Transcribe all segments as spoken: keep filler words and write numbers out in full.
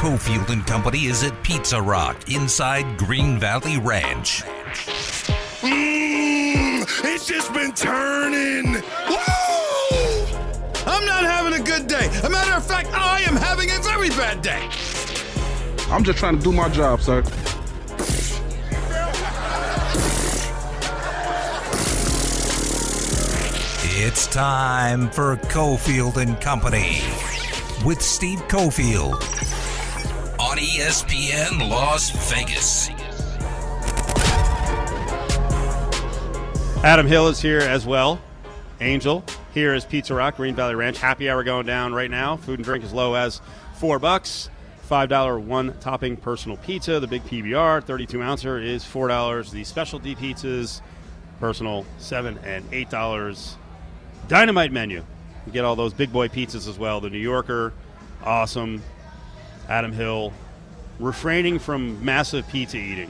Cofield and Company is at Pizza Rock inside Green Valley Ranch. Mmm, it's just been turning. Woo! I'm not having a good day. As a matter of fact, I am having a very bad day. I'm just trying to do my job, sir. It's time for Cofield and Company with Steve Cofield on E S P N Las Vegas. Adam Hill is here as well. Angel here is Pizza Rock, Green Valley Ranch. Happy hour going down right now. Food and drink as low as four bucks. five dollars one topping personal pizza. The big P B R, thirty-two ouncer, is four dollars. The specialty pizzas, personal, seven dollars and eight dollars. Dynamite menu. You get all those big boy pizzas as well. The New Yorker, awesome. Adam Hill, refraining from massive pizza eating.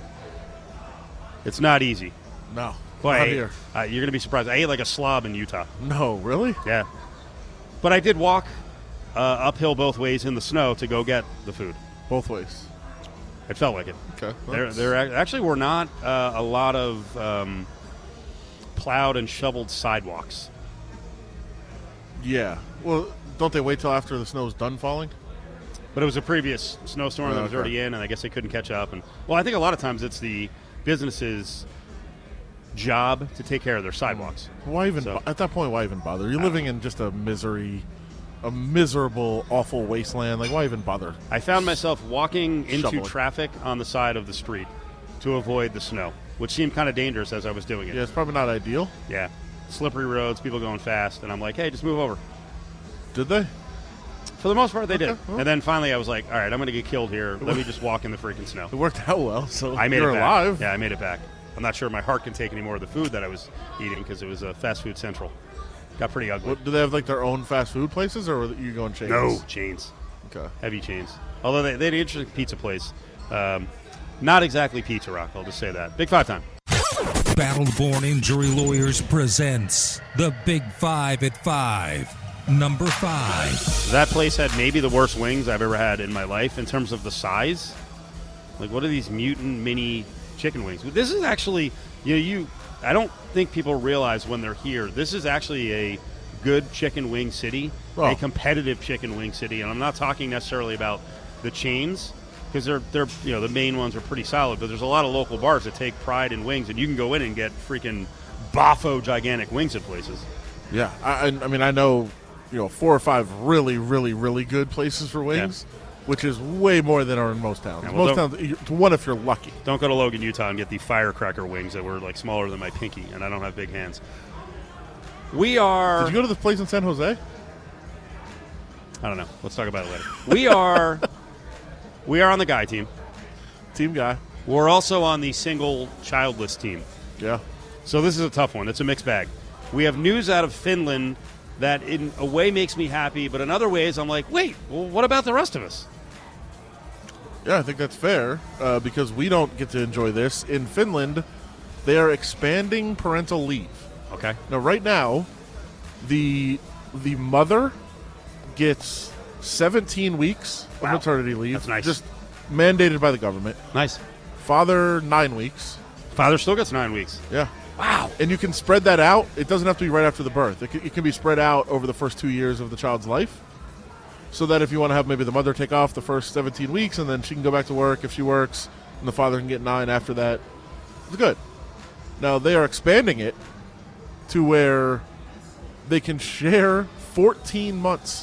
It's not easy. No. Boy, not I ate- here. uh, you're going to be surprised. I ate like a slob in Utah. No, really? Yeah. But I did walk uh, uphill both ways in the snow to go get the food. Both ways. It felt like it. Okay. There, there ac- actually were not uh, a lot of um, plowed and shoveled sidewalks. Yeah. Well, don't they wait till after the snow's done falling? But it was a previous snowstorm Oh, that was okay. already in, and I guess they couldn't catch up. And well, I think a lot of times it's the business's job to take care of their sidewalks. Why even So- bo- at that point? Why even bother? You're living in just a misery, a miserable, awful wasteland. Like, why even bother? I found myself walking into Shoveling. traffic on the side of the street to avoid the snow, which seemed kind of dangerous as I was doing it. Yeah, it's probably not ideal. Yeah. Slippery roads, people going fast, and I'm like, hey, just move over. Did they? For the most part, they did. Okay, well. And then finally I was like, all right, I'm going to get killed here. Let me just walk in the freaking snow. It worked out well. So I made you're it back. alive. Yeah, I made it back. I'm not sure my heart can take any more of the food that I was eating because it was a fast food central. Got pretty ugly. What, do they have like their own fast food places, or are you going chains? No, chains. Okay. Heavy chains. Although they, they had an interesting pizza place. Um, not exactly Pizza Rock, I'll just say that. Big Five time. Battleborn Injury Lawyers presents the Big Five at Five. Number five. That place had maybe the worst wings I've ever had in my life in terms of the size. Like, what are these mutant mini chicken wings? This is actually, you know, you. I don't think people realize when they're here, this is actually a good chicken wing city, Oh. a competitive chicken wing city. And I'm not talking necessarily about the chains, because they're, they're, you know, the main ones are pretty solid, but there's a lot of local bars that take pride in wings, and you can go in and get freaking boffo gigantic wings at places. Yeah, I, I I mean, I know, you know, four or five really, really, really good places for wings, which is way more than are in most towns. Yeah, well, most don't- towns, you- to one if you're lucky. Don't go to Logan, Utah, and get the firecracker wings that were like smaller than my pinky, and I don't have big hands. We are. Did you go to the place in San Jose? I don't know. Let's talk about it later. We are. We are on the guy team. Team guy. We're also on the single childless team. Yeah. So this is a tough one. It's a mixed bag. We have news out of Finland that in a way makes me happy, but in other ways I'm like, wait, well, what about the rest of us? Yeah, I think that's fair uh, because we don't get to enjoy this. In Finland, they are expanding parental leave. Okay. Now, right now, the the mother gets seventeen weeks Wow. of maternity leave. That's nice. Just mandated by the government. Nice. Father, nine weeks. Father still gets nine weeks. Yeah. Wow. And you can spread that out. It doesn't have to be right after the birth. It can, it can be spread out over the first two years of the child's life. So that if you want to have maybe the mother take off the first seventeen weeks and then she can go back to work if she works, and the father can get nine after that, it's good. Now, they are expanding it to where they can share fourteen months,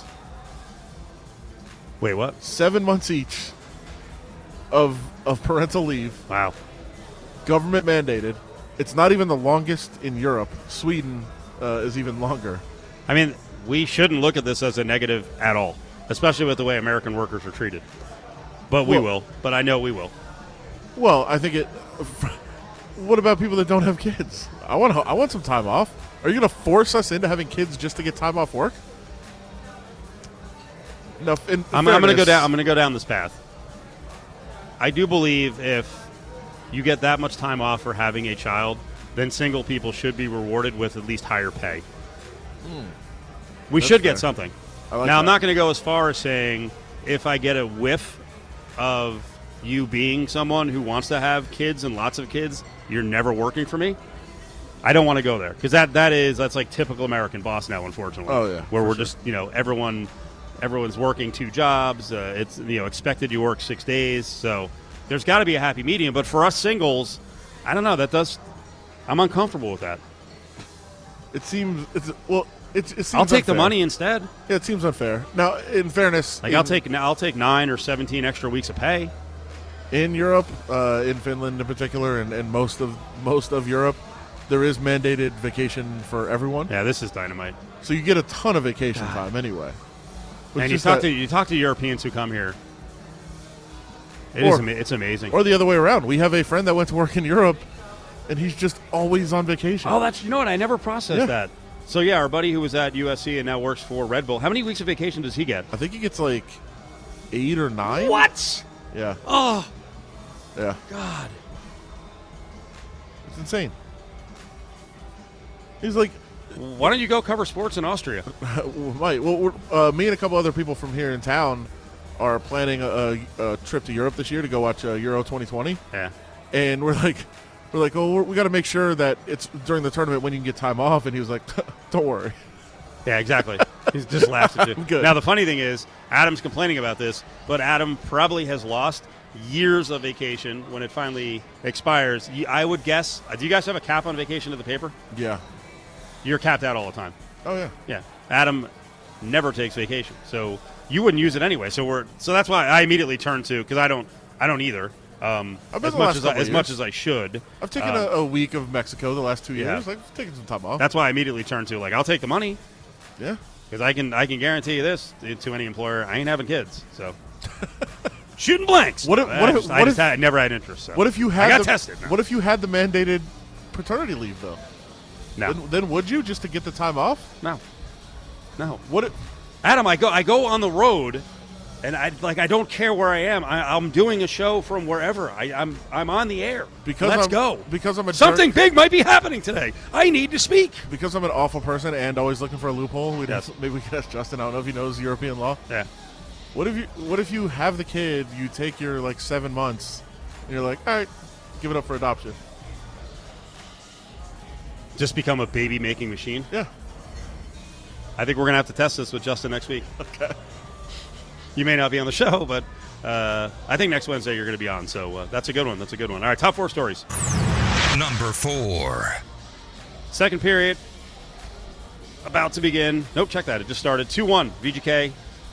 Wait, what? seven months each of of parental leave, Wow. government mandated. It's not even the longest in Europe. Sweden uh, is even longer. I mean, we shouldn't look at this as a negative at all, especially with the way American workers are treated. But we Well- will. But I know we will. Well, I think it. What about people that don't have kids? I want. I want some time off. Are you going to force us into having kids just to get time off work? No. In I'm, I'm going to go fairness- down. I'm going to go down this path. I do believe if you get that much time off for having a child, then single people should be rewarded with at least higher pay. We That's should get fair. something. I like now, I'm that. not going to go as far as saying if I get a whiff of you being someone who wants to have kids and lots of kids, you're never working for me. I don't want to go there because that, that is that's like typical American boss now, unfortunately. Oh yeah, where we're sure. just you know everyone everyone's working two jobs. Uh, it's you know expected you work six days. So there's got to be a happy medium. But for us singles, I don't know. That does I'm uncomfortable with that. It seems it's well. It, it seems I'll take unfair. the money instead. Yeah, it seems unfair. Now, in fairness, Like in, I'll take I'll take nine or seventeen extra weeks of pay. in Europe, uh, in Finland in particular, and, and most of most of Europe, there is mandated vacation for everyone. Yeah, this is dynamite. So you get a ton of vacation time anyway. It's And you just talk that- to you talk to Europeans who come here. It Or- is ama- it's amazing. or the other way around. We have a friend that went to work in Europe, and he's just always on vacation. Oh, that's you know what? I never processed Yeah. that. So yeah, our buddy who was at U S C and now works for Red Bull. How many weeks of vacation does he get? I think he gets like eight or nine. What? Yeah, Oh yeah. God! It's insane. He's like, Why don't you go cover sports in Austria? Might. Well, we're, uh, me and a couple other people from here in town are planning a, a, a trip to Europe this year to go watch uh, Euro twenty twenty, Yeah. and we're like, we're like, oh, we're, we got to make sure that it's during the tournament when you can get time off. And he was like, don't worry. Yeah, exactly. He's just laughs at you. Good. Now the funny thing is, Adam's complaining about this, but Adam probably has lost years of vacation when it finally expires. Y- I would guess. Uh, do you guys have a cap on vacation to the paper? Yeah. You're capped out all the time. Oh yeah. Yeah, Adam never takes vacation, so you wouldn't use it anyway. So we're so that's why I immediately turned to because I don't I don't either. Um, I've been as the much last as I, couple as of much years. as I should. I've taken Um, a, a week of Mexico the last two yeah. years. Like, I've taken some time off. That's why I immediately turned to like I'll take the money yeah. because I can I can guarantee you this to, to any employer I ain't having kids. So shooting blanks. What if- I what if- just, I what just if- had, I never had interest. So. What if you had I got the, tested? Now. What if you had the mandated paternity leave though? No, Then, then would you just to get the time off? no, no. What? If, Adam, I go I go on the road, and I like I don't care where I am. I, I'm doing a show from wherever. I, I'm I'm on the air. because let's I'm, go. Because I'm a Something jerk- big might be happening today. I need to speak. Because I'm an awful person and always looking for a loophole. We'd Yes. have- maybe we could ask Justin. I don't know if he knows European law. Yeah. What if you? What if you have the kid? You take your like seven months, and you're like, all right, give it up for adoption. Just become a baby making machine. Yeah. I think we're gonna have to test this with Justin next week. Okay. You may not be on the show, but uh, I think next Wednesday you're gonna be on. So uh, that's a good one. That's a good one. All right, top four stories. Number four. Second period about to begin. Nope, check that. It just started. two one V G K.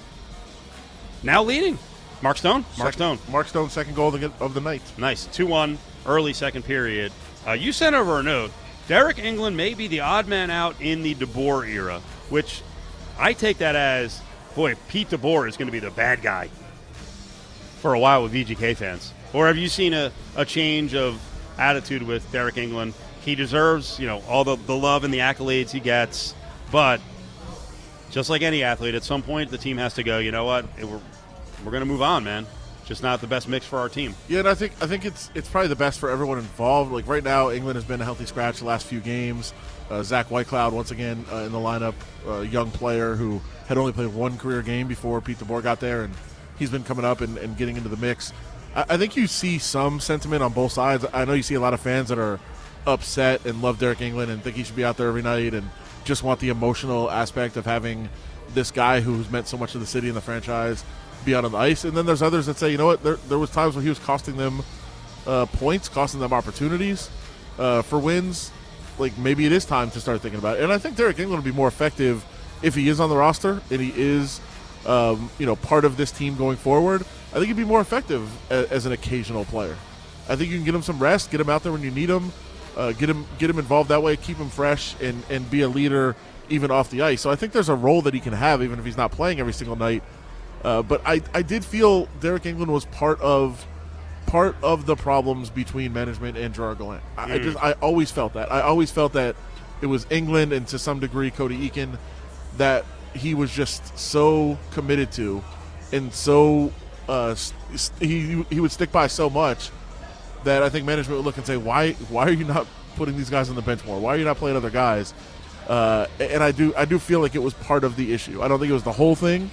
Now leading. Mark Stone. Mark Stone. Mark Stone, second goal of the, of the night. Nice. two one, early second period. Uh, you sent over a note. Derek England may be the odd man out in the DeBoer era, which I take that as, boy, Pete DeBoer is going to be the bad guy for a while with V G K fans. Or have you seen a, a change of attitude with Derek England? He deserves, you know, all the, the love and the accolades he gets, but just like any athlete, at some point the team has to go, you know what, it, we're, we're going to move on, man. Just not the best mix for our team. Yeah, and I think I think it's it's probably the best for everyone involved. Like right now, England has been a healthy scratch the last few games. Uh, Zach Whitecloud once again uh, in the lineup, a uh, young player who had only played one career game before Pete DeBoer got there, and he's been coming up and, and getting into the mix. I, I think you see some sentiment on both sides. I know you see a lot of fans that are upset and love Derek England and think he should be out there every night and just want the emotional aspect of having this guy who's meant so much to the city and the franchise be out on the ice. And then there's others that say, you know what, there, there was times when he was costing them uh, points, costing them opportunities uh, for wins. Like, maybe it is time to start thinking about it. And I think Derek England will be more effective if he is on the roster and he is, um, you know, part of this team going forward. I think he'd be more effective as, as an occasional player. I think you can get him some rest, get him out there when you need him, uh, get him get him involved that way, keep him fresh, and, and be a leader even off the ice. So I think there's a role that he can have even if he's not playing every single night. Uh, but I, I did feel Derek England was part of part of the problems between management and Gerard Gallant. I, Mm. I just I always felt that. I always felt that it was England and to some degree Cody Eakin that he was just so committed to and so uh, st- he he would stick by so much that I think management would look and say, why why are you not putting these guys on the bench more? Why are you not playing other guys? Uh, and I do I do feel like it was part of the issue. I don't think it was the whole thing.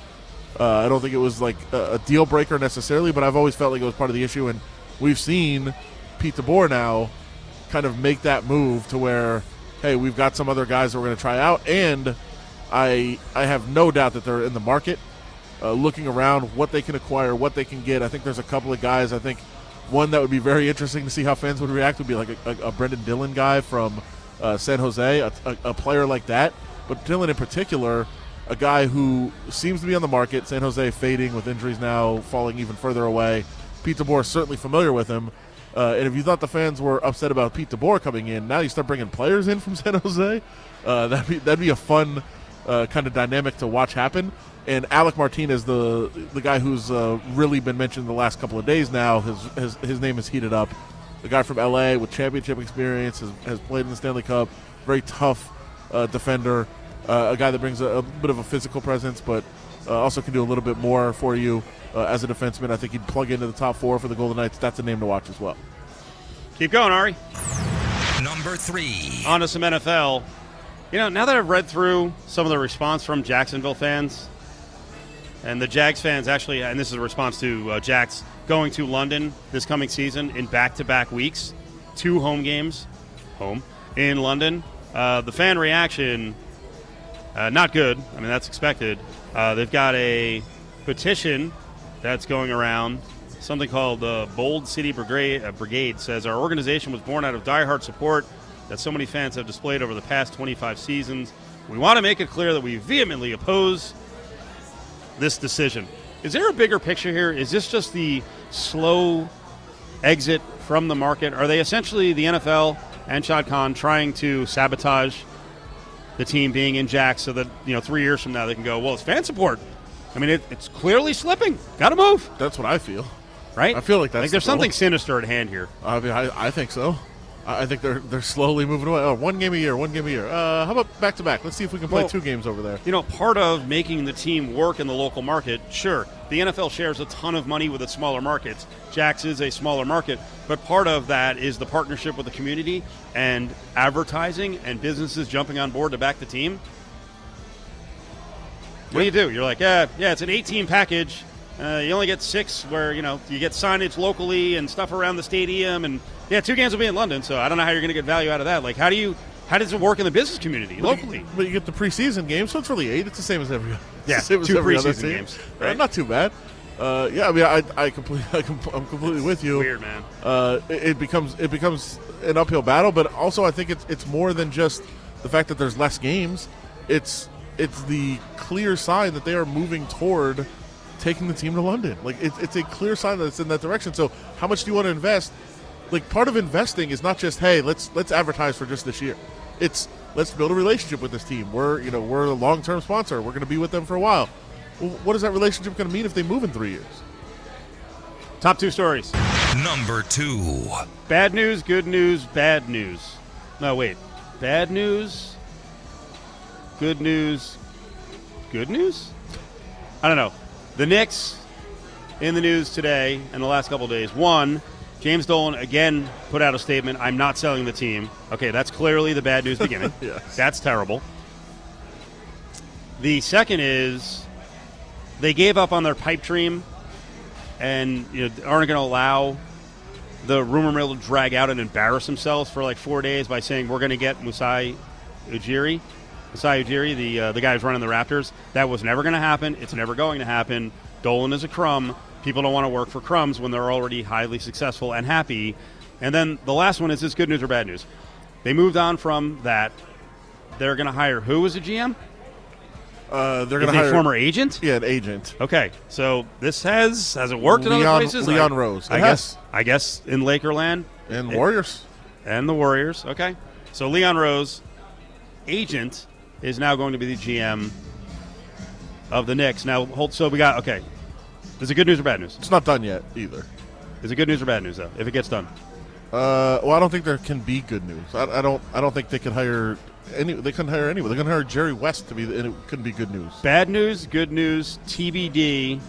Uh, I don't think it was like a, a deal breaker necessarily, but I've always felt like it was part of the issue. And we've seen Pete DeBoer now kind of make that move to where, hey, we've got some other guys that we're going to try out, and I I have no doubt that they're in the market, uh, looking around what they can acquire, what they can get. I think there's a couple of guys. I think one that would be very interesting to see how fans would react would be like a, a, a Brendan Dillon guy from uh, San Jose, a, a, a player like that. But Dillon in particular, a guy who seems to be on the market. San Jose fading with injuries now, falling even further away. Pete DeBoer is certainly familiar with him. Uh, and if you thought the fans were upset about Pete DeBoer coming in, now you start bringing players in from San Jose. Uh, that'd be that'd be a fun uh, kind of dynamic to watch happen. And Alec Martinez, the the guy who's uh, really been mentioned the last couple of days now, his, his his name is heated up. The guy from L A with championship experience, has, has played in the Stanley Cup, very tough uh, defender, uh, a guy that brings a, a bit of a physical presence, but uh, also can do a little bit more for you uh, as a defenseman. I think he'd plug into the top four for the Golden Knights. That's a name to watch as well. Keep going, Ari. Number three. On to some N F L. You know, now that I've read through some of the response from Jacksonville fans, and the Jags fans actually, and this is a response to uh, Jags going to London this coming season in back-to-back weeks, two home games, home, in London. Uh, the fan reaction, uh, not good. I mean, that's expected. Uh, they've got a petition that's going around. Something called the Bold City Brigade, uh, Brigade says, our organization was born out of diehard support that so many fans have displayed over the past twenty-five seasons. We want to make it clear that we vehemently oppose this decision. Is there a bigger picture here? Is this just the slow exit from the market? Are they essentially, the N F L and Shad Khan, trying to sabotage the team being in Jax so that, you know, three years from now they can go, well, it's fan support. I mean, it, it's clearly slipping. Got to move. That's what I feel. Right? I feel like that's like there's the something goal. sinister at hand here. I mean, I, I think so. I think they're they're slowly moving away. Oh, one game a year, one game a year. Uh, how about back to back? Let's see if we can play Well, two games over there. You know, part of making the team work in the local market, sure, the N F L shares a ton of money with its smaller markets. Jax is a smaller market, but part of that is the partnership with the community and advertising and businesses jumping on board to back the team. What do you do? You're like, yeah, yeah, it's an eight-team package. Uh, you only get six where, you know, you get signage locally and stuff around the stadium. And, yeah, two games will be in London, so I don't know how you're going to get value out of that. Like, how do you, how does it work in the business community locally? But you, but you get the preseason game, so it's really eight. It's the same as every, Yeah, it's the same as two every other preseason team. games, Uh, right? not too bad. Uh, yeah, I mean, I, I completely, I com- I'm completely with you. Weird, man. Uh, it, it becomes it becomes an uphill battle, but also I think it's it's more than just the fact that there's less games. It's it's the clear sign that they are moving toward taking the team to London. Like it's it's a clear sign that it's in that direction. So how much do you want to invest? Like part of investing is not just, hey, let's let's advertise for just this year. It's let's build a relationship with this team. We're you know we're a long term sponsor. We're going to be with them for a while. Well, what is that relationship going to mean if they move in three years? Top two stories. Number two. Bad news, good news, bad news. No, wait. Bad news, good news, good news? I don't know. The Knicks in the news today and the last couple of days. One, James Dolan again put out a statement, I'm not selling the team. Okay, that's clearly the bad news beginning. Yes. That's terrible. The second is they gave up on their pipe dream and you know, aren't going to allow the rumor mill to drag out and embarrass themselves for like four days by saying we're going to get Masai Ujiri. Masai Ujiri, the uh, the guy who's running the Raptors. That was never going to happen. It's never going to happen. Dolan is a crumb. People don't want to work for crumbs when they're already highly successful and happy. And then the last one is this good news or bad news. They moved on from that. They're going to hire who as a G M? Uh, they're Is going to he hire a former agent? Yeah, an agent. Okay, so this has has it worked in other Leon- places? Leon I, Rose. It I has. guess. I guess in Lakerland And it- Warriors. and the Warriors. Okay, so Leon Rose, agent, is now going to be the G M of the Knicks. Now, hold. So we got okay. Is it good news or bad news? It's not done yet either. Is it good news or bad news though? If it gets done, Uh, well, I don't think there can be good news. I, I don't. I don't think they could hire any. They couldn't hire anyone. They couldn't hire Jerry West to be, and it couldn't be good news. bad news, good news, T B D,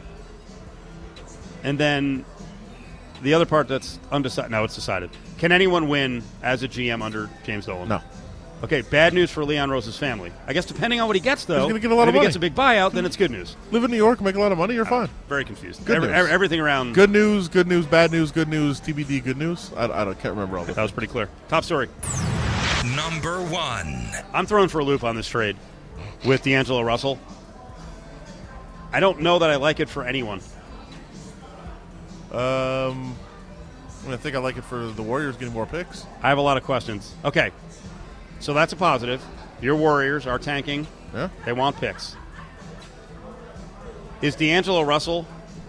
and then the other part that's undecided. No, it's decided. Can anyone win as a G M under James Dolan? No. Okay, bad news for Leon Rose's family. I guess depending on what he gets, though, He's gonna get a lot and of if he money. gets a big buyout, then it's good news. Live in New York, make a lot of money, you're fine. Very confused. Good Every, news. every- everything around. Good news, good news, bad news, good news, T B D, good news. I, I don't, can't remember all that. That was pretty clear. Top story. Number one. I'm thrown for a loop on this trade with D'Angelo Russell. I don't know that I like it for anyone. Um, I, mean, I think I like it for the Warriors getting more picks. I have a lot of questions. Okay, so that's a positive. Your Warriors are tanking. Yeah. They want picks. Is D'Angelo Russell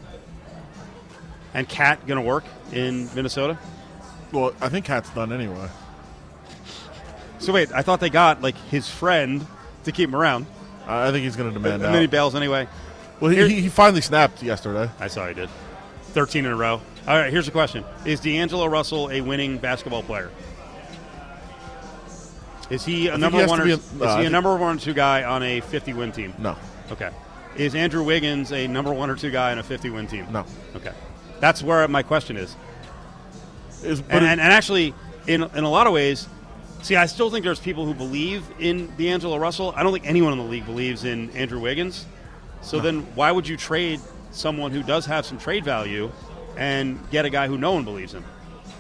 and Cat going to work in Minnesota? Well, I think Cat's done anyway. So wait, I thought they got like his friend to keep him around, I I think he's going to demand and out. then he bails anyway. Well, Here- he, he finally snapped yesterday. I saw he did. thirteen in a row. All right, here's the question. Is D'Angelo Russell a winning basketball player? Is he a think number he has one to or be a- is no, I he a think- number one or two guy on a fifty-win team? No, Okay. Is Andrew Wiggins a number one or two guy on a fifty-win team? no. Okay. That's where my question is. Is, but And, it- and, and actually, in in a lot of ways, see, I still think there's people who believe in D'Angelo Russell. I don't think anyone in the league believes in Andrew Wiggins. So then why would you trade someone who does have some trade value and get a guy who no one believes in?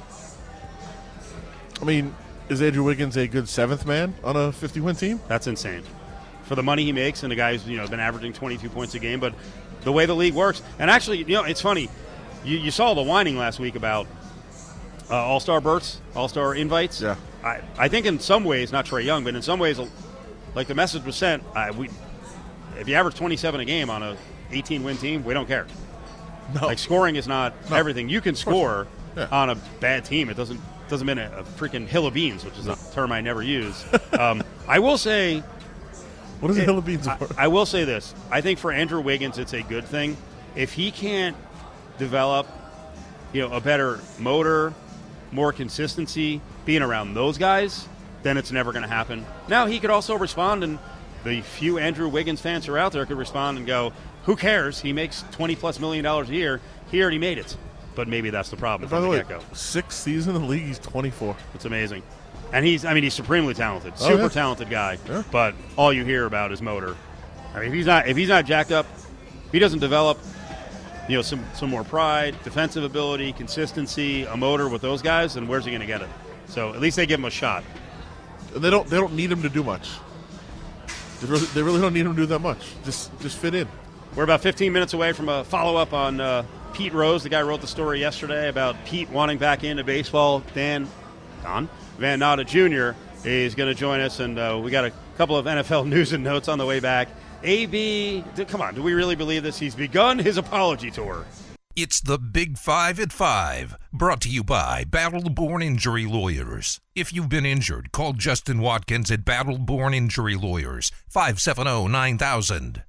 I mean, is Andrew Wiggins a good seventh man on a fifty-win team? That's insane. For the money he makes, and the guy's you know been averaging twenty-two points a game, but the way the league works, and actually, you know, it's funny. You, you saw the whining last week about uh, All-Star berths, All-Star invites. Yeah. I, I think in some ways, not Trae Young, but in some ways, like the message was sent, I, we, if you average twenty-seven a game on a eighteen-win team, we don't care. No. Like scoring is not No. everything. You can score Yeah. on a bad team. It doesn't doesn't mean a, a freaking hill of beans, which is a term I never use. um, I will say. What is a It- hill of beans? I, for? I will say this. I think for Andrew Wiggins, it's a good thing. If he can't develop, you know, a better motor, more consistency, being around those guys, then it's never going to happen. Now, he could also respond, and the few Andrew Wiggins fans who are out there could respond and go, who cares? He makes twenty-plus million dollars a year. He already made it. But maybe that's the problem By from the the way, get-go. sixth season in the league, he's twenty-four. It's amazing. And he's, I mean, he's supremely talented, Oh, super yeah. talented guy. Yeah. But all you hear about is motor. I mean, if he's not, if he's not jacked up, if he doesn't develop, you know, some some more pride, defensive ability, consistency, a motor with those guys, then where's he going to get it? So at least they give him a shot. And they don't. They don't need him to do much. They really, they really don't need him to do that much. Just, just fit in. We're about fifteen minutes away from a follow-up on uh, Pete Rose. The guy wrote the story yesterday about Pete wanting back into baseball. Dan, Don Van Natta Junior is going to join us, and uh, we got a couple of N F L news and notes on the way back. A B, d- come on, do we really believe this? He's begun his apology tour. It's the Big Five at Five, brought to you by Battle Born Injury Lawyers. If you've been injured, call Justin Watkins at Battle Born Injury Lawyers, five seven zero, nine thousand.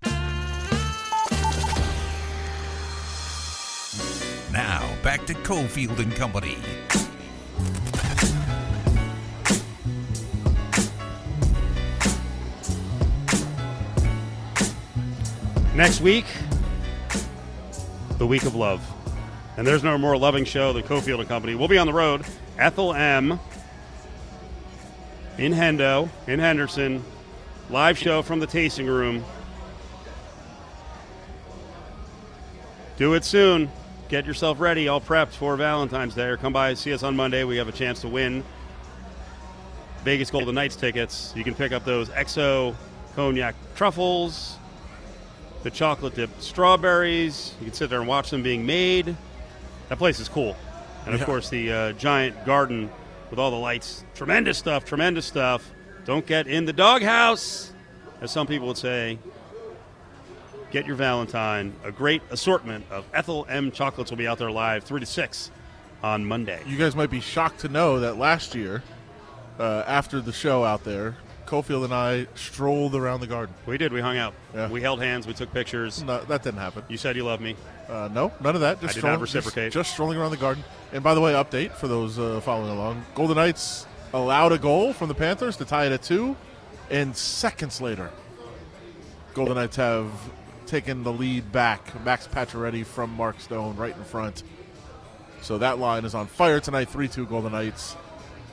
Now, back to Cofield and Company. Next week, the week of love. And there's no more loving show than Cofield and Company. We'll be on the road. Ethel M. in Hendo, in Henderson. Live show from the tasting room. Do it soon. Get yourself ready, all prepped for Valentine's Day. Or come by and see us on Monday. We have a chance to win Vegas Golden Knights tickets. You can pick up those X O cognac truffles, the chocolate dipped strawberries. You can sit there and watch them being made. That place is cool. And, of Yeah. course, the uh, giant garden with all the lights. Tremendous stuff, tremendous stuff. Don't get in the doghouse, as some people would say. Get your Valentine. A great assortment of Ethel M chocolates will be out there live three to six on Monday. You guys might be shocked to know that last year, uh, after the show out there, Cofield and I strolled around the garden. We did. We hung out. Yeah. We held hands. We took pictures. No, that didn't happen. You said you loved me. Uh, no, none of that. Just I did strolling, not reciprocate. Just, just strolling around the garden. And by the way, update for those uh, following along: Golden Knights allowed a goal from the Panthers to tie it at two, and seconds later, Golden Knights have taken the lead back. Max Pacioretty from Mark Stone right in front. So that line is on fire tonight. three two Golden Knights.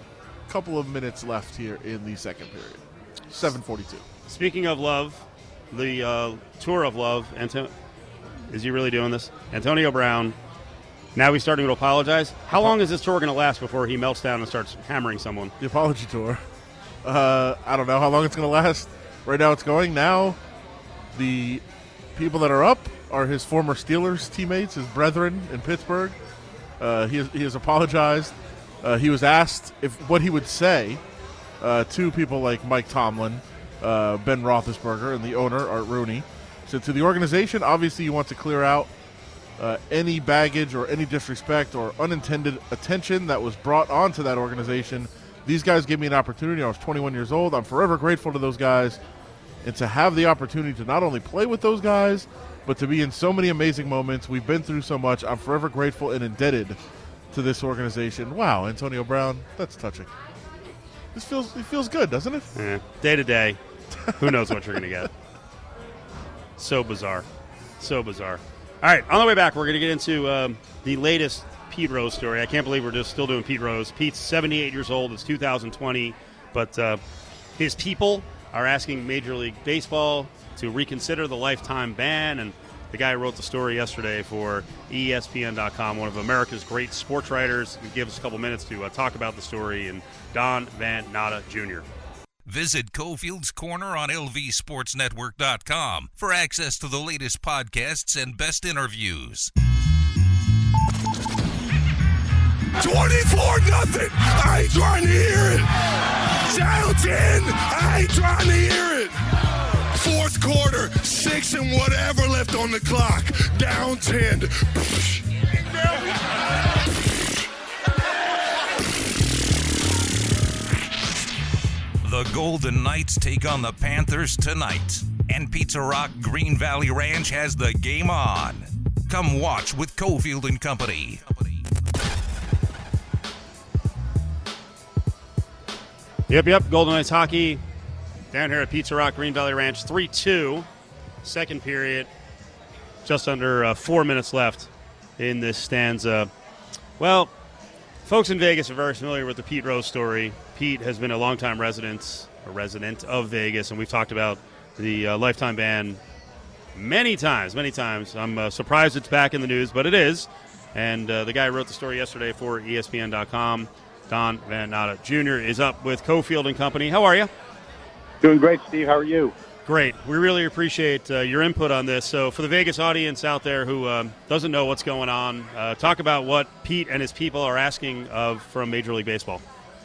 couple of minutes left here in the second period. seven forty-two. Speaking of love, the uh, tour of love, Anto- is he really doing this? Antonio Brown, now he's starting to apologize. How long is this tour going to last before he melts down and starts hammering someone? The apology tour. Uh, I don't know how long it's going to last. Right now it's going. Now the people that are up are his former Steelers teammates, his brethren in Pittsburgh. Uh, he, has, he has apologized. Uh, he was asked if what he would say uh, to people like Mike Tomlin, uh, Ben Roethlisberger, and the owner, Art Rooney. So to the organization, obviously you want to clear out uh, any baggage or any disrespect or unintended attention that was brought onto that organization. These guys gave me an opportunity. I was twenty-one years old. I'm forever grateful to those guys. And to have the opportunity to not only play with those guys, but to be in so many amazing moments. We've been through so much. I'm forever grateful and indebted to this organization. Wow, Antonio Brown, that's touching. This feels it feels good, doesn't it? Eh, day to day, who knows what you're going to get. So bizarre. So bizarre. All right, on the way back, we're going to get into um, the latest Pete Rose story. I can't believe we're just still doing Pete Rose. Pete's seventy-eight years old. It's two thousand twenty, but uh, his people are asking Major League Baseball to reconsider the lifetime ban, and the guy who wrote the story yesterday for E S P N dot com, one of America's great sports writers, he gave us a couple minutes to uh, talk about the story, and Don Van Natta Junior Visit Cofield's Corner on L V Sports Network dot com for access to the latest podcasts and best interviews. twenty-four nothing. I ain't trying to hear it. Channel ten. I ain't trying to hear it. Fourth quarter, six and whatever left on the clock. Down ten. The Golden Knights take on the Panthers tonight, and Pizza Rock Green Valley Ranch has the game on. Come watch with Cofield and Company. Yep, yep, Golden Knights hockey down here at Pizza Rock Green Valley Ranch, three two, second period, just under uh, four minutes left in this stanza. Well, folks in Vegas are very familiar with the Pete Rose story. Pete has been a longtime resident, a resident of Vegas, and we've talked about the uh, lifetime ban many times, many times. I'm uh, surprised it's back in the news, but it is. And uh, the guy who wrote the story yesterday for E S P N dot com, Don Van Natta Junior, is up with Cofield and Company. How are you? Doing great, Steve. How are you? Great. We really appreciate uh, your input on this. So for the Vegas audience out there who um, doesn't know what's going on, uh, talk about what Pete and his people are asking of from Major League Baseball.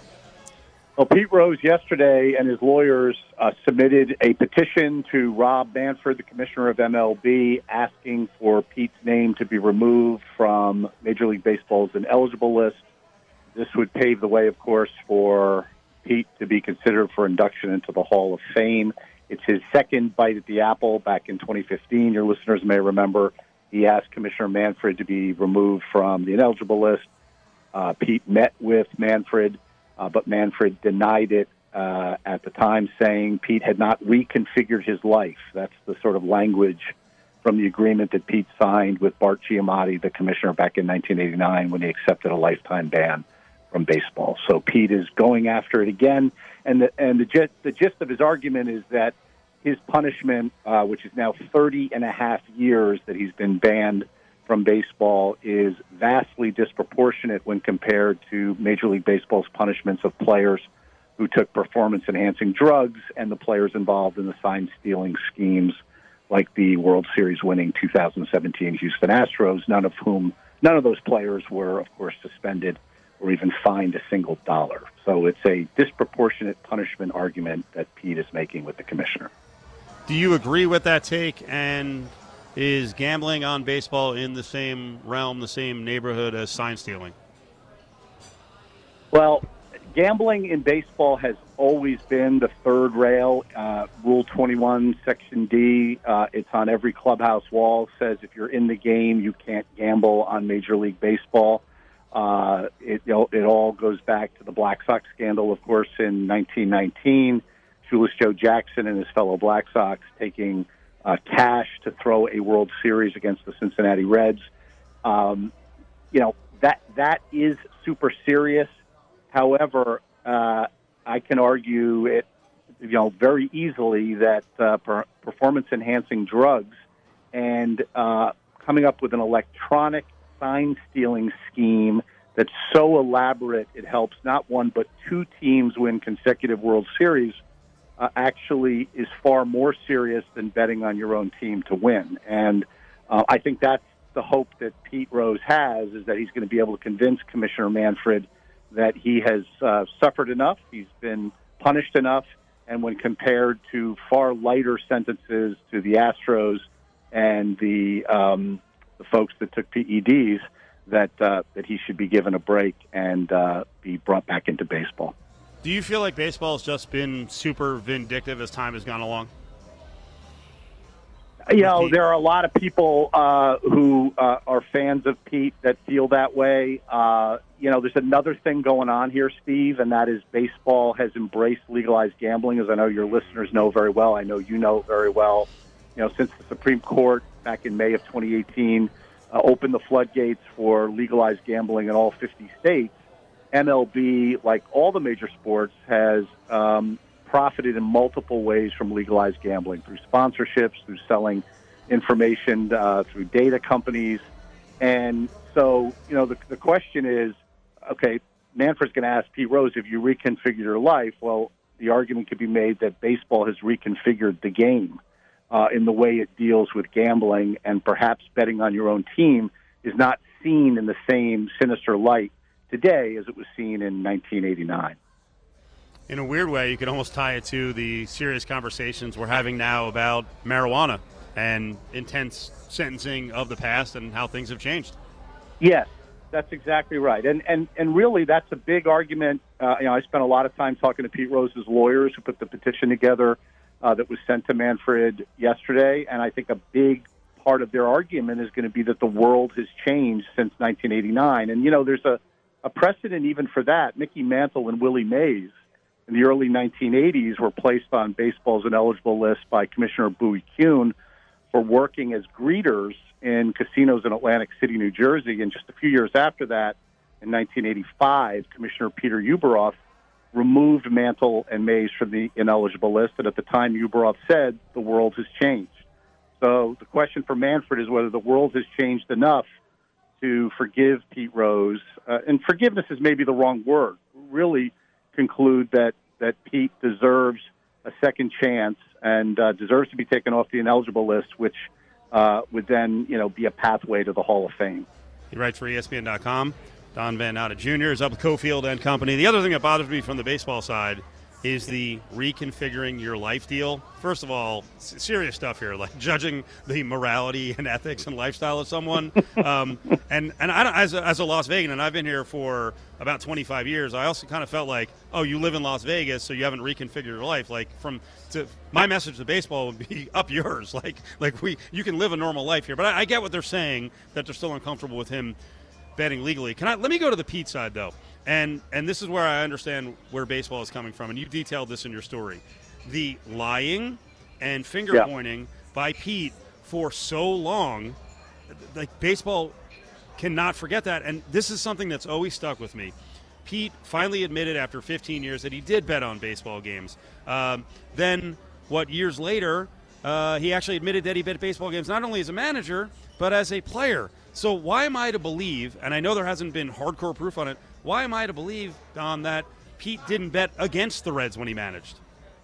Well, Pete Rose yesterday and his lawyers uh, submitted a petition to Rob Manfred, the commissioner of M L B, asking for Pete's name to be removed from Major League Baseball's ineligible list. This would pave the way, of course, for Pete to be considered for induction into the Hall of Fame. It's his second bite at the apple. Back in twenty fifteen, your listeners may remember, he asked Commissioner Manfred to be removed from the ineligible list. Uh, Pete met with Manfred, uh, but Manfred denied it uh, at the time, saying Pete had not reconfigured his life. That's the sort of language from the agreement that Pete signed with Bart Giamatti, the commissioner, back in nineteen eighty-nine when he accepted a lifetime ban from baseball. So Pete is going after it again, and the and the gist, the gist of his argument is that his punishment, uh, which is now thirty and a half years that he's been banned from baseball, is vastly disproportionate when compared to Major League Baseball's punishments of players who took performance-enhancing drugs and the players involved in the sign-stealing schemes like the World Series winning two thousand seventeen Houston Astros, none of whom, none of those players were, of course, suspended or even fined a single dollar. So it's a disproportionate punishment argument that Pete is making with the commissioner. Do you agree with that take? And is gambling on baseball in the same realm, the same neighborhood as sign stealing? Well, gambling in baseball has always been the third rail. Uh, Rule twenty-one, Section D, uh, it's on every clubhouse wall, says if you're in the game, you can't gamble on Major League Baseball. Uh, it, you know, it all goes back to the Black Sox scandal, of course, in nineteen nineteen. Shoeless Joe Jackson and his fellow Black Sox taking uh, cash to throw a World Series against the Cincinnati Reds. Um, you know, that that is super serious. However, uh, I can argue it, you know, very easily that uh, per- performance-enhancing drugs and uh, coming up with an electronic sign-stealing scheme that's so elaborate it helps not one but two teams win consecutive World Series uh, actually is far more serious than betting on your own team to win. And uh, I think that's the hope that Pete Rose has, is that he's going to be able to convince Commissioner Manfred that he has uh, suffered enough, he's been punished enough, and when compared to far lighter sentences to the Astros and the um, the folks that took P E Ds, that uh, that he should be given a break and uh, be brought back into baseball. Do you feel like baseball has just been super vindictive as time has gone along? You know, there are a lot of people uh, who uh, are fans of Pete that feel that way. Uh, you know, there's another thing going on here, Steve, and that is baseball has embraced legalized gambling, as I know your listeners know very well. I know you know very well. You know, since the Supreme Court back in May of twenty eighteen uh, opened the floodgates for legalized gambling in all fifty states, M L B, like all the major sports, has um, profited in multiple ways from legalized gambling, through sponsorships, through selling information, uh, through data companies. And so, you know, the, the question is, okay, Manfred's going to ask Pete Rose, if you reconfigure your life, well, the argument could be made that baseball has reconfigured the game uh, in the way it deals with gambling, and perhaps betting on your own team is not seen in the same sinister light today as it was seen in nineteen eighty-nine. In a weird way, you could almost tie it to the serious conversations we're having now about marijuana and intense sentencing of the past and how things have changed. Yes, that's exactly right. And and, and really, that's a big argument. Uh, you know, I spent a lot of time talking to Pete Rose's lawyers who put the petition together uh, that was sent to Manfred yesterday, and I think a big part of their argument is going to be that the world has changed since nineteen eighty-nine. And, you know, there's a, a precedent even for that. Mickey Mantle and Willie Mays in the early nineteen eighties were placed on baseball's ineligible list by Commissioner Bowie Kuhn for working as greeters in casinos in Atlantic City, New Jersey. And just a few years after that, in nineteen eighty-five, Commissioner Peter Uberoth removed Mantle and Mays from the ineligible list. And at the time, Uberoth said the world has changed. So the question for Manfred is whether the world has changed enough to forgive Pete Rose. Uh, and forgiveness is maybe the wrong word. Really conclude that, that Pete deserves a second chance and uh, deserves to be taken off the ineligible list, which uh, would then, you know, be a pathway to the Hall of Fame. He writes for E S P N dot com. Don Van Natta Junior is up with Cofield and Company. The other thing that bothers me from the baseball side is the reconfiguring your life deal. First of all, serious stuff here, like judging the morality and ethics and lifestyle of someone. um, and and I don't, as a, as a Las Vegan, and I've been here for about twenty-five years, I also kind of felt like, oh, you live in Las Vegas, so you haven't reconfigured your life. Like, from to my message to baseball would be up yours. Like like we you can live a normal life here. But I, I get what they're saying, that they're still uncomfortable with him betting legally. Can I let me go to the Pete side though? And and this is where I understand where baseball is coming from, and you detailed this in your story. The lying and finger-pointing yeah. by Pete for so long, like, baseball cannot forget that, and this is something that's always stuck with me. Pete finally admitted after fifteen years that he did bet on baseball games. Um, then, what, years later, uh, he actually admitted that he bet baseball games not only as a manager, but as a player. So why am I to believe, and I know there hasn't been hardcore proof on it, why am I to believe, Don, that Pete didn't bet against the Reds when he managed?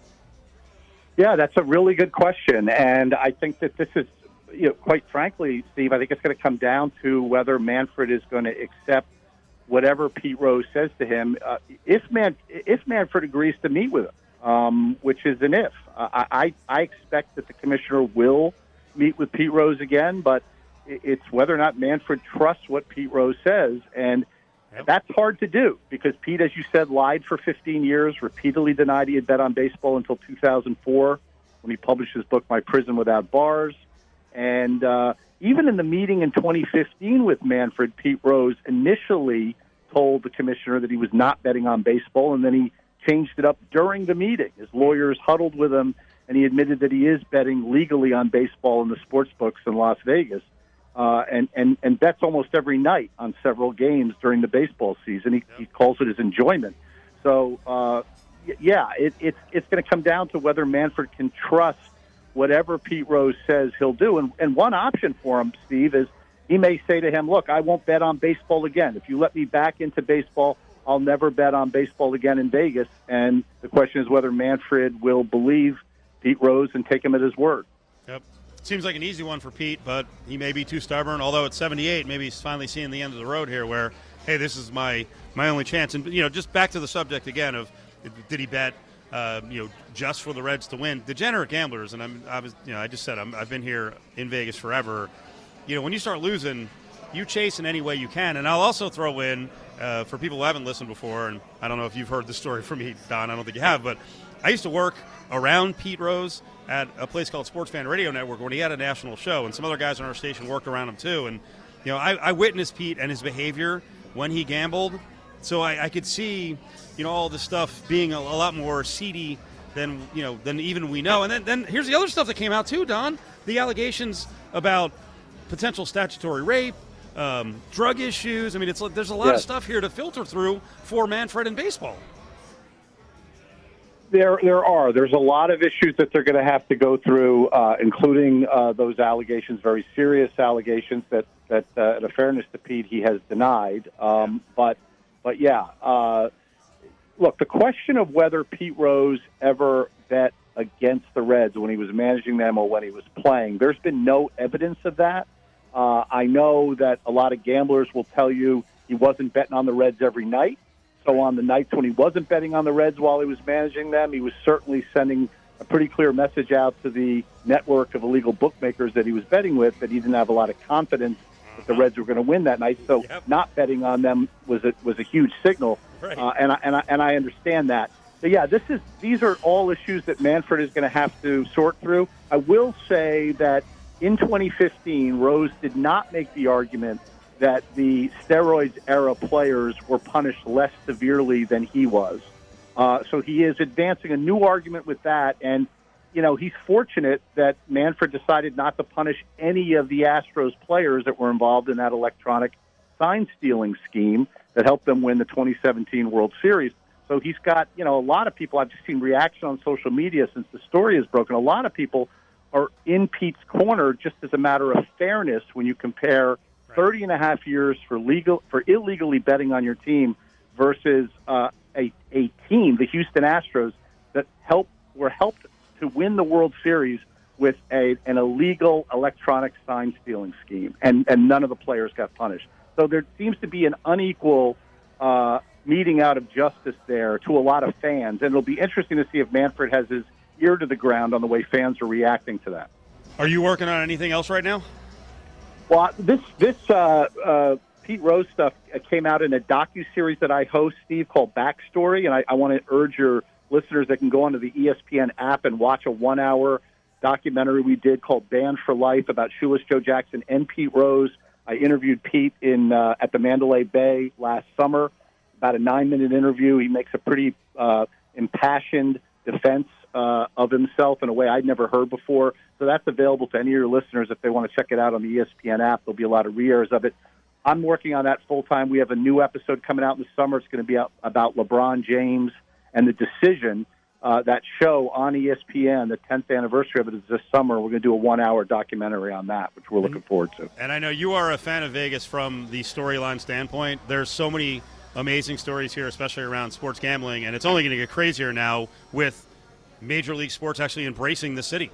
Yeah, that's a really good question. And I think that this is, you know, quite frankly, Steve, I think it's going to come down to whether Manfred is going to accept whatever Pete Rose says to him. Uh, if Man, if Manfred agrees to meet with him, um, which is an if, uh, I, I expect that the commissioner will meet with Pete Rose again, but it's whether or not Manfred trusts what Pete Rose says. And Yep. That's hard to do because Pete, as you said, lied for fifteen years, repeatedly denied he had bet on baseball until two thousand four when he published his book, My Prison Without Bars. And uh, even in the meeting in twenty fifteen with Manfred, Pete Rose initially told the commissioner that he was not betting on baseball, and then he changed it up during the meeting. His lawyers huddled with him, and he admitted that he is betting legally on baseball in the sports books in Las Vegas. Uh, and, and, and bets almost every night on several games during the baseball season. He, yep. he calls it his enjoyment. So, uh, y- yeah, it, it's it's going to come down to whether Manfred can trust whatever Pete Rose says he'll do. And, and one option for him, Steve, is he may say to him, look, I won't bet on baseball again. If you let me back into baseball, I'll never bet on baseball again in Vegas. And the question is whether Manfred will believe Pete Rose and take him at his word. Yep. Seems like an easy one for Pete, but he may be too stubborn. Although at seventy-eight, maybe he's finally seeing the end of the road here where, hey, this is my, my only chance. And, you know, just back to the subject again of did he bet, uh, you know, just for the Reds to win? Degenerate gamblers, and I'm, I was, you know, I just said I'm, I've been here in Vegas forever. You know, when you start losing, you chase in any way you can. And I'll also throw in, uh, for people who haven't listened before, and I don't know if you've heard this story from me, Don, I don't think you have, but I used to work around Pete Rose at a place called Sports Fan Radio Network when he had a national show, and some other guys on our station worked around him too. And, you know, I, I witnessed Pete and his behavior when he gambled, so I, I could see, you know, all this stuff being a, a lot more seedy than, you know, than even we know. And then, then here's the other stuff that came out too, Don, the allegations about potential statutory rape, um, drug issues. I mean, it's there's a lot yes. of stuff here to filter through for Manfred in baseball. There, there are. There's a lot of issues that they're going to have to go through, uh, including uh, those allegations, very serious allegations that, that uh, in fairness to Pete, he has denied. Um, but, but yeah, uh, look, the question of whether Pete Rose ever bet against the Reds when he was managing them or when he was playing, there's been no evidence of that. Uh, I know that a lot of gamblers will tell you he wasn't betting on the Reds every night. So on the nights when he wasn't betting on the Reds while he was managing them, he was certainly sending a pretty clear message out to the network of illegal bookmakers that he was betting with that he didn't have a lot of confidence that the Reds were going to win that night. So Yep. not betting on them was a, was a huge signal, Right. uh, and I, and I, and I understand that. So yeah, this is these are all issues that Manfred is going to have to sort through. I will say that in twenty fifteen, Rose did not make the argument that the steroids-era players were punished less severely than he was. Uh, so he is advancing a new argument with that, and, you know, he's fortunate that Manfred decided not to punish any of the Astros players that were involved in that electronic sign-stealing scheme that helped them win the twenty seventeen World Series. So he's got, you know, a lot of people, I've just seen reaction on social media since the story is broken. A lot of people are in Pete's corner just as a matter of fairness when you compare thirty and a half years for legal for illegally betting on your team versus uh, a a team, the Houston Astros, that helped were helped to win the World Series with a an illegal electronic sign stealing scheme, and and none of the players got punished. So there seems to be an unequal uh, meeting out of justice there to a lot of fans, and it'll be interesting to see if Manfred has his ear to the ground on the way fans are reacting to that. Are you working on anything else right now? Well, this this uh, uh, Pete Rose stuff came out in a docuseries that I host, Steve, called Backstory, and I, I want to urge your listeners that can go onto the E S P N app and watch a one-hour documentary we did called Banned for Life about Shoeless Joe Jackson and Pete Rose. I interviewed Pete in uh, at the Mandalay Bay last summer, about a nine-minute interview. He makes a pretty uh, impassioned defense uh, of himself in a way I'd never heard before. So that's available to any of your listeners if they want to check it out on the E S P N app. There'll be a lot of re-airs of it. I'm working on that full-time. We have a new episode coming out in the summer. It's going to be out about LeBron James and the decision. Uh, that show on E S P N, the tenth anniversary of it is this summer. We're going to do a one-hour documentary on that, which we're looking forward to. And I know you are a fan of Vegas from the storyline standpoint. There's so many amazing stories here, especially around sports gambling, and it's only going to get crazier now with Major League Sports actually embracing the city.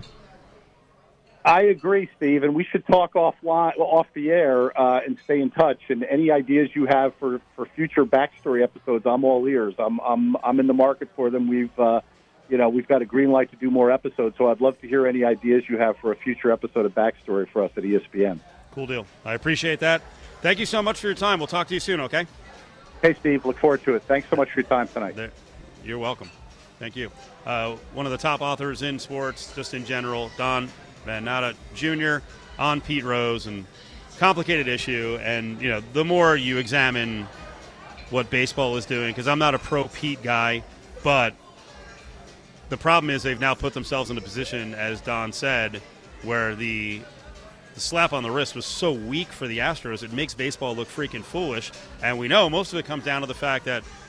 I agree, Steve, and we should talk offline, off the air, uh, and stay in touch. And any ideas you have for, for future backstory episodes, I'm all ears. I'm I'm I'm in the market for them. We've uh, you know we've got a green light to do more episodes, so I'd love to hear any ideas you have for a future episode of Backstory for us at E S P N. Cool deal. I appreciate that. Thank you so much for your time. We'll talk to you soon. Okay. Hey, Steve. Look forward to it. Thanks so much for your time tonight. There. You're welcome. Thank you. Uh, one of the top authors in sports, just in general, Don Van Natta Junior on Pete Rose, and complicated issue. And, you know, the more you examine what baseball is doing, because I'm not a pro Pete guy, but the problem is they've now put themselves in a position, as Don said, where the the slap on the wrist was so weak for the Astros, it makes baseball look freaking foolish. And we know most of it comes down to the fact that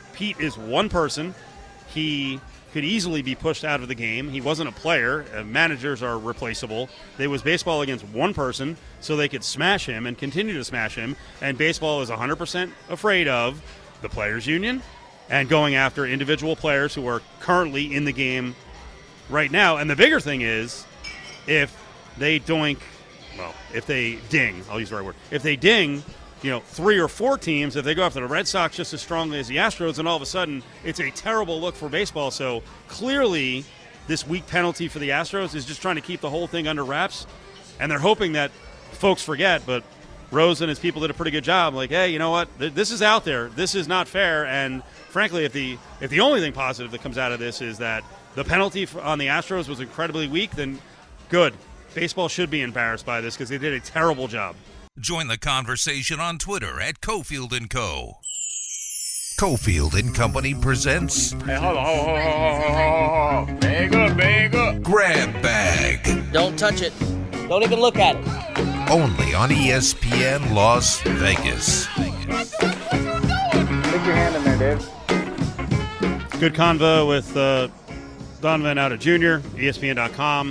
Pete is one person. He could easily be pushed out of the game. He wasn't a player. Uh, managers are replaceable. It was baseball against one person, so they could smash him and continue to smash him. And baseball is one hundred percent afraid of the players' union and going after individual players who are currently in the game right now. And the bigger thing is, if they doink, well, if they ding, I'll use the right word. If they ding, you know, three or four teams, if they go after the Red Sox just as strongly as the Astros, and all of a sudden it's a terrible look for baseball. So clearly this weak penalty for the Astros is just trying to keep the whole thing under wraps, and they're hoping that folks forget, but Rose and his people did a pretty good job. Like, hey, you know what? This is out there. This is not fair. And frankly, if the if the only thing positive that comes out of this is that the penalty on the Astros was incredibly weak, then good. Baseball should be embarrassed by this because they did a terrible job. Join the conversation on Twitter at Cofield and Co. Cofield and Company presents Hey, hold on, hold on, hold on, hold on, hold on. Bag up, bag up. Grab Bag. Don't touch it. Don't even look at it. Only on E S P N Las Vegas. Stick your hand in there, Dave. Good convo with uh, Donovan Outa Junior, E S P N dot com.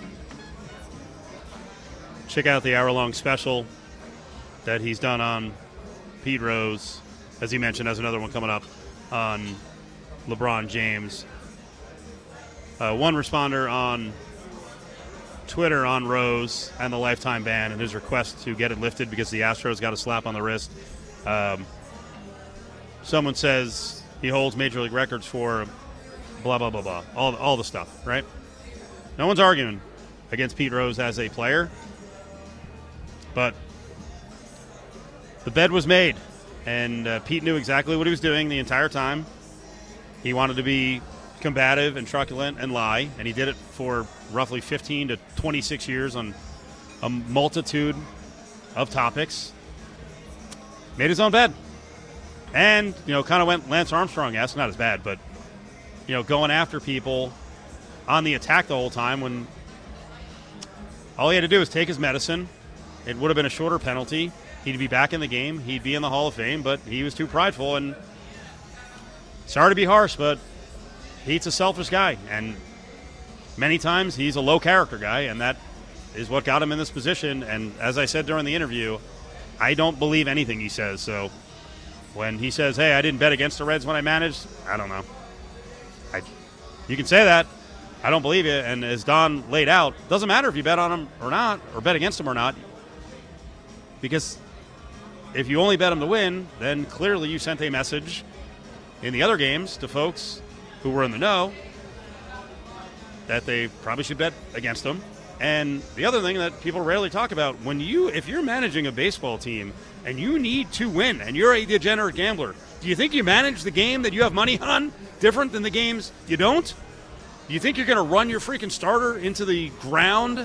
Check out the hour-long special that he's done on Pete Rose. As he mentioned, has another one coming up on LeBron James. Uh, one responder on Twitter on Rose and the lifetime ban and his request to get it lifted because the Astros got a slap on the wrist. Um, someone says he holds major league records for blah, blah, blah, blah. All, all the stuff, right? No one's arguing against Pete Rose as a player. But the bed was made, and uh, Pete knew exactly what he was doing the entire time. He wanted to be combative and truculent and lie, and he did it for roughly fifteen to twenty-six years on a multitude of topics. Made his own bed. And, you know, kind of went Lance Armstrong-esque, not as bad, but, you know, going after people on the attack the whole time when all he had to do was take his medicine. It would have been a shorter penalty. He'd be back in the game. He'd be in the Hall of Fame, but he was too prideful. And sorry to be harsh, but Pete's a selfish guy. And many times he's a low-character guy, and that is what got him in this position. And as I said during the interview, I don't believe anything he says. So when he says, hey, I didn't bet against the Reds when I managed, I don't know. I, you can say that. I don't believe it. And as Don laid out, doesn't matter if you bet on him or not, or bet against him or not. Because if you only bet them to win, then clearly you sent a message in the other games to folks who were in the know that they probably should bet against them. And the other thing that people rarely talk about, when you, if you're managing a baseball team and you need to win and you're a degenerate gambler, do you think you manage the game that you have money on different than the games you don't? Do you think you're going to run your freaking starter into the ground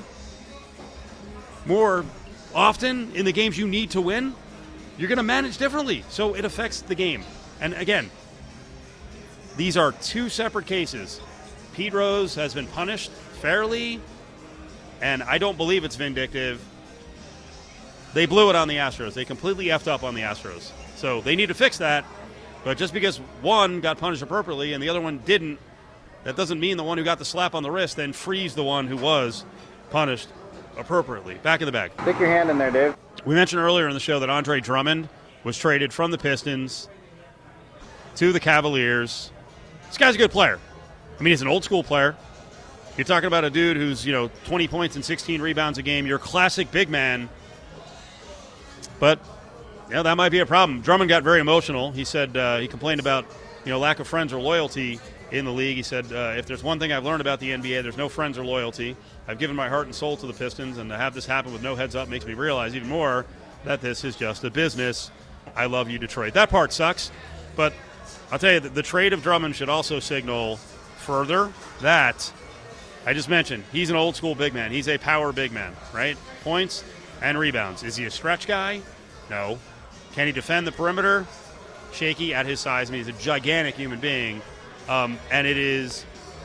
more often in the games you need to win? You're going to manage differently, so it affects the game. And again, these are two separate cases. Pete Rose has been punished fairly, and I don't believe it's vindictive. They blew it on the Astros. They completely effed up on the Astros. So they need to fix that, but just because one got punished appropriately and the other one didn't, that doesn't mean the one who got the slap on the wrist then frees the one who was punished appropriately. Back in the bag. Stick your hand in there, Dave. We mentioned earlier in the show that Andre Drummond was traded from the Pistons to the Cavaliers. This guy's a good player. I mean, he's an old school player. You're talking about a dude who's, you know, twenty points and sixteen rebounds a game. You're a classic big man. But, you know, that might be a problem. Drummond got very emotional. He said uh, he complained about, you know, lack of friends or loyalty in the league. He said, uh, if there's one thing I've learned about the N B A, there's no friends or loyalty. I've given my heart and soul to the Pistons, and to have this happen with no heads up makes me realize even more that this is just a business. I love you, Detroit. That part sucks, but I'll tell you, the, the trade of Drummond should also signal further that I just mentioned he's an old school big man. He's a power big man, right? Points and rebounds. Is he a stretch guy? No. Can he defend the perimeter? Shaky at his size. I mean, he's a gigantic human being. Um, and it is,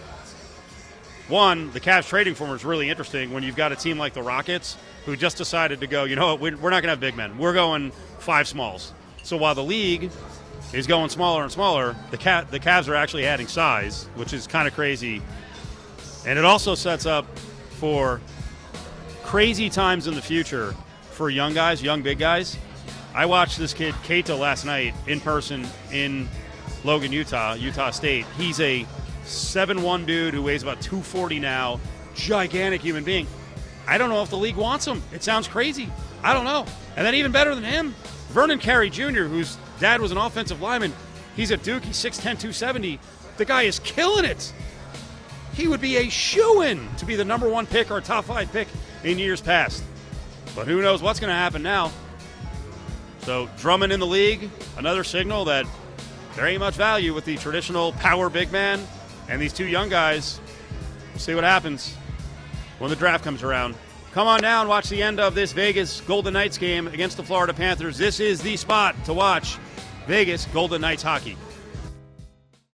one, the Cavs trading for him is really interesting when you've got a team like the Rockets who just decided to go, you know what, we're not going to have big men. We're going five smalls. So while the league is going smaller and smaller. The cat, the Cavs are actually adding size, which is kind of crazy. And it also sets up for crazy times in the future for young guys, young big guys. I watched this kid, Keita, last night in person in Logan, Utah, Utah State. He's a seven one dude who weighs about two forty now, gigantic human being. I don't know if the league wants him. It sounds crazy. I don't know. And then even better than him, Vernon Carey Junior, whose dad was an offensive lineman. He's at Duke. He's six ten, two seventy. The guy is killing it. He would be a shoo-in to be the number one pick or top five pick in years past. But who knows what's going to happen now. So Drummond in the league, another signal that there ain't much value with the traditional power big man. And these two young guys, we'll see what happens when the draft comes around. Come on down, watch the end of this Vegas Golden Knights game against the Florida Panthers. This is the spot to watch Vegas Golden Knights hockey.